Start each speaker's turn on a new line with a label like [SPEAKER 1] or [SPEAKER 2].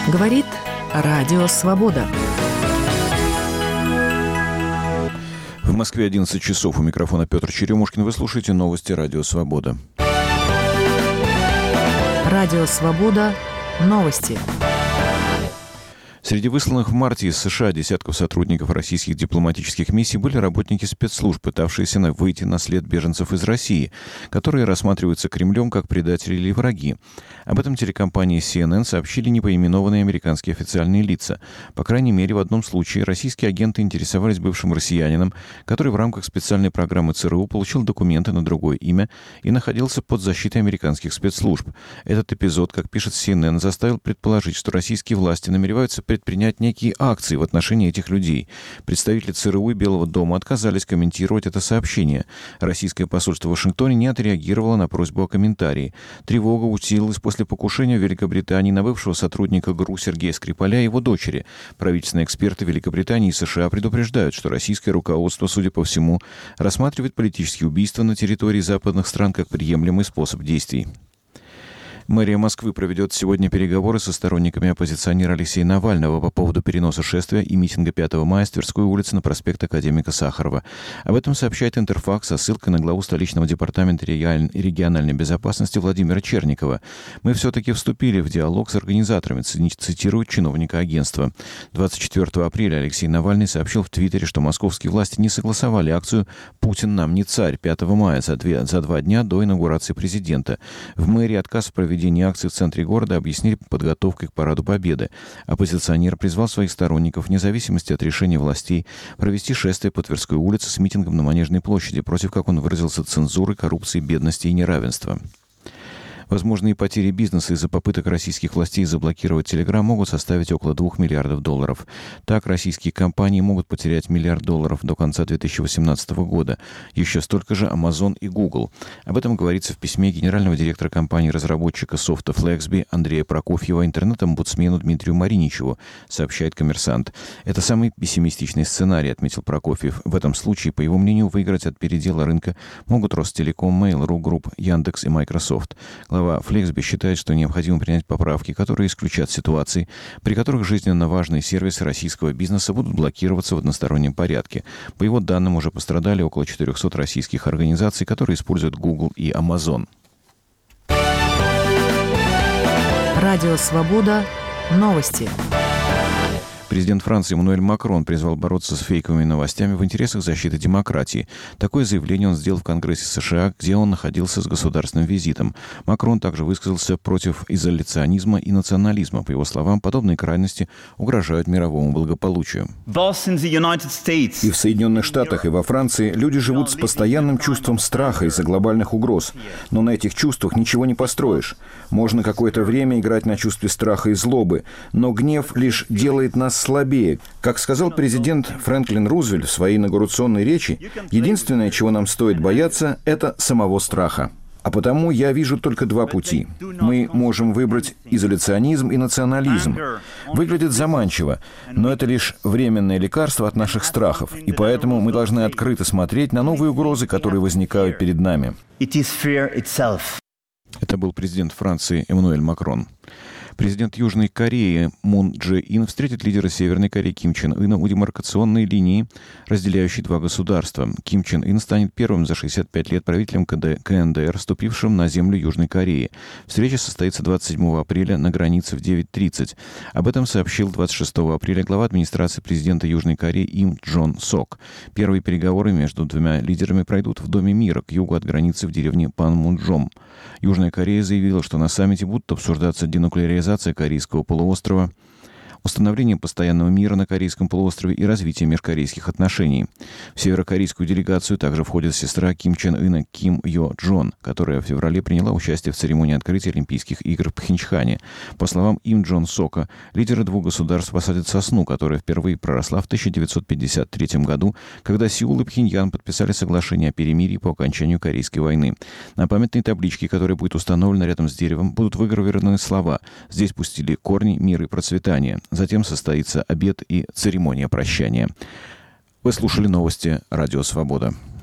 [SPEAKER 1] Говорит Радио Свобода.
[SPEAKER 2] В Москве 11 часов. У микрофона Петр Черемушкин. Вы слушаете новости Радио Свобода.
[SPEAKER 1] Радио Свобода. Новости.
[SPEAKER 2] Среди высланных в марте из США десятков сотрудников российских дипломатических миссий были работники спецслужб, пытавшиеся выйти на след беженцев из России, которые рассматриваются Кремлем как предатели или враги. Об этом телекомпании CNN сообщили непоименованные американские официальные лица. По крайней мере, в одном случае российские агенты интересовались бывшим россиянином, который в рамках специальной программы ЦРУ получил документы на другое имя и находился под защитой американских спецслужб. Этот эпизод, как пишет CNN, заставил предположить, что российские власти намереваются предпринять некие акции в отношении этих людей. Представители ЦРУ и Белого дома отказались комментировать это сообщение. Российское посольство в Вашингтоне не отреагировало на просьбу о комментарии. Тревога усилилась после покушения в Великобритании на бывшего сотрудника ГРУ Сергея Скрипаля и его дочери. Правительственные эксперты Великобритании и США предупреждают, что российское руководство, судя по всему, рассматривает политические убийства на территории западных стран как приемлемый способ действий. Мэрия Москвы проведет сегодня переговоры со сторонниками оппозиционера Алексея Навального по поводу переноса шествия и митинга 5 мая с Тверской улицы на проспект Академика Сахарова. Об этом сообщает Интерфакс со ссылкой на главу столичного департамента региональной безопасности Владимира Черникова. «Мы все-таки вступили в диалог с организаторами», цитирует чиновника агентства. 24 апреля Алексей Навальный сообщил в Твиттере, что московские власти не согласовали акцию «Путин нам не царь» 5 мая за 2 дня до инаугурации президента. В мэрии отказ в проведении акции в центре города объяснили подготовкой к Параду Победы. Оппозиционер призвал своих сторонников, вне зависимости от решения властей, провести шествие по Тверской улице с митингом на Манежной площади против, как он выразился, цензуры, коррупции, бедности и неравенства. Возможные потери бизнеса из-за попыток российских властей заблокировать Telegram могут составить около $2 миллиардов. Так, российские компании могут потерять $1 миллиард до конца 2018 года. Еще столько же Amazon и Google. Об этом говорится в письме генерального директора компании-разработчика софта Flexby Андрея Прокофьева интернет-омбудсмену Дмитрию Мариничеву, сообщает «Коммерсант». Это самый пессимистичный сценарий, отметил Прокофьев. В этом случае, по его мнению, выиграть от передела рынка могут Ростелеком, Mail.ru Group, Яндекс и Microsoft. Глава Flexby считает, что необходимо принять поправки, которые исключат ситуации, при которых жизненно важные сервисы российского бизнеса будут блокироваться в одностороннем порядке. По его данным, уже пострадали около 400 российских организаций, которые используют Google и Amazon.
[SPEAKER 1] Радио Свобода. Новости.
[SPEAKER 2] Президент Франции Эммануэль Макрон призвал бороться с фейковыми новостями в интересах защиты демократии. Такое заявление он сделал в Конгрессе США, где он находился с государственным визитом. Макрон также высказался против изоляционизма и национализма. По его словам, подобные крайности угрожают мировому благополучию.
[SPEAKER 3] И в Соединенных Штатах, и во Франции люди живут с постоянным чувством страха из-за глобальных угроз. Но на этих чувствах ничего не построишь. Можно какое-то время играть на чувстве страха и злобы, но гнев лишь делает нас слабее. Как сказал президент Фрэнклин Рузвельт в своей инаугурационной речи, единственное, чего нам стоит бояться, это самого страха. А потому я вижу только два пути. Мы можем выбрать изоляционизм и национализм. Выглядит заманчиво, но это лишь временное лекарство от наших страхов, и поэтому мы должны открыто смотреть на новые угрозы, которые возникают перед нами.
[SPEAKER 2] Это был президент Франции Эммануэль Макрон. Президент Южной Кореи Мун Чжэ Ин встретит лидера Северной Кореи Ким Чен Ына у демаркационной линии, разделяющей два государства. Ким Чен Ын станет первым за 65 лет правителем КНДР, ступившим на землю Южной Кореи. Встреча состоится 27 апреля на границе в 9:30. Об этом сообщил 26 апреля глава администрации президента Южной Кореи Им Джон Сок. Первые переговоры между двумя лидерами пройдут в Доме мира к югу от границы в деревне Панмунджом. Южная Корея заявила, что на саммите будут обсуждаться денуклеаризация Корейского полуострова, установление постоянного мира на Корейском полуострове и развитие межкорейских отношений. В северокорейскую делегацию также входит сестра Ким Чен Ына Ким Йо Джон, которая в феврале приняла участие в церемонии открытия Олимпийских игр в Пхенчхане. По словам Им Джон Сока, лидеры двух государств посадят сосну, которая впервые проросла в 1953 году, когда Сеул и Пхеньян подписали соглашение о перемирии по окончанию Корейской войны. На памятной табличке, которая будет установлена рядом с деревом, будут выгравированы слова «Здесь пустили корни, мир и процветание». Затем состоится обед и церемония прощания. Вы слушали новости Радио Свобода.